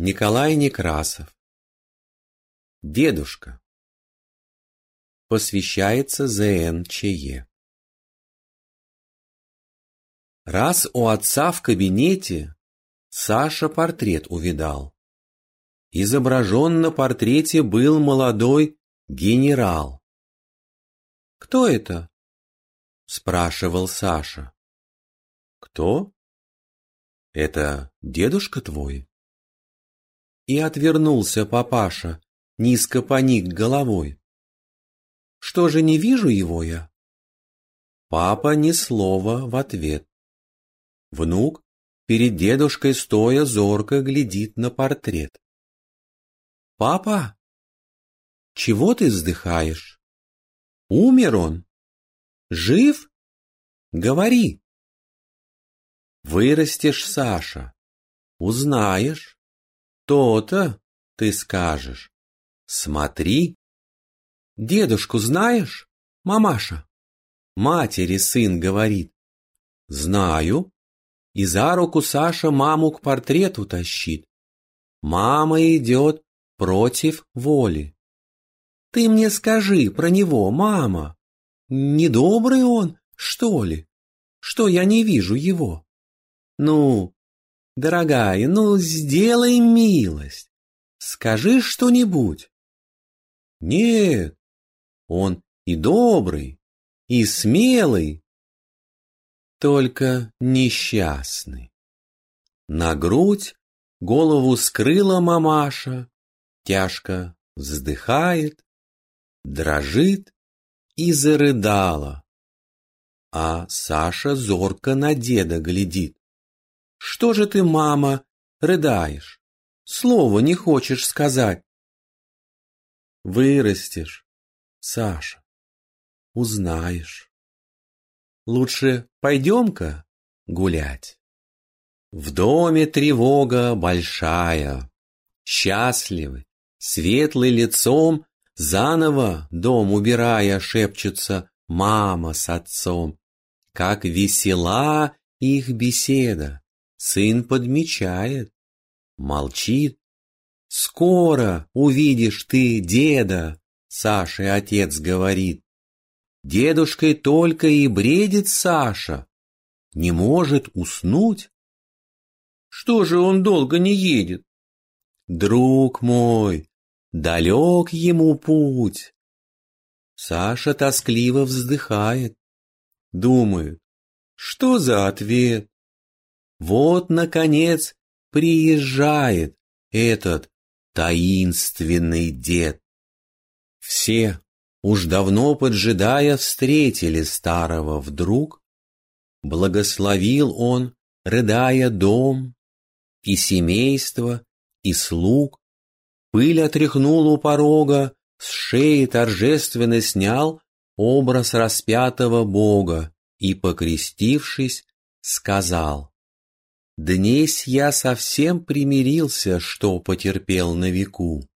Николай Некрасов. Дедушка. Посвящается З.Н. Чее. Раз у отца в кабинете Саша портрет увидал. Изображен на портрете был молодой генерал. «Кто это?» — спрашивал Саша. «Кто? Это дедушка твой?» И отвернулся папаша, низко поник головой. «Что же не вижу его я?» Папа ни слова в ответ. Внук, перед дедушкой стоя, зорко глядит на портрет. «Папа, чего ты вздыхаешь? Умер он? Жив? Говори!» «Вырастешь, Саша, узнаешь. То-то ты скажешь. Смотри!» «Дедушку знаешь, мамаша?» Матери сын говорит. «Знаю». И за руку Саша маму к портрету тащит. Мама идет против воли. «Ты мне скажи про него, мама. Недобрый он, что ли? Что я не вижу его? Ну, дорогая, ну сделай милость. Скажи что-нибудь». «Нет, он и добрый, и смелый, только несчастный». На грудь голову скрыла мамаша, тяжко вздыхает, дрожит и зарыдала. А Саша зорко на деда глядит. «Что же ты, мама, рыдаешь? Слова не хочешь сказать?» «Вырастешь, Саша, узнаешь. Лучше пойдем-ка гулять. В доме тревога большая. Счастливы, светлый лицом, заново дом убирая, шепчутся мама с отцом. Как весела их беседа, сын подмечает, молчит. «Скоро увидишь ты деда», — Саше отец говорит. Дедушкой только и бредит Саша, не может уснуть. «Что же он долго не едет?» «Друг мой, далек ему путь». Саша тоскливо вздыхает, думает, что за ответ? Вот, наконец, приезжает этот таинственный дед. Все, уж давно поджидая, встретили старого вдруг. Благословил он, рыдая, дом, и семейство, и слуг. Пыль отряхнул у порога, с шеи торжественно снял образ распятого Бога и, покрестившись, сказал: «Днесь я совсем примирился, что потерпел на веку.